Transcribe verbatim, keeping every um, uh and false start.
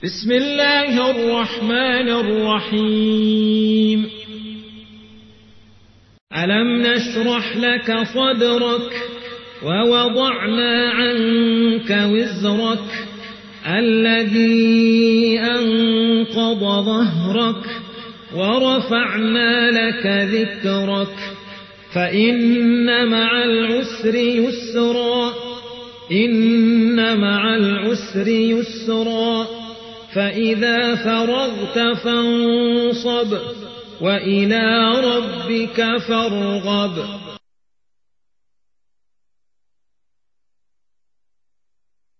بسم الله الرحمن الرحيم ألم نشرح لك صدرك ووضعنا عنك وزرك الذي أنقض ظهرك ورفعنا لك ذكرك فإن مع العسر يسرا إن مع العسر يسرا فإذا فرغت فانصب وإلى ربك فارغب.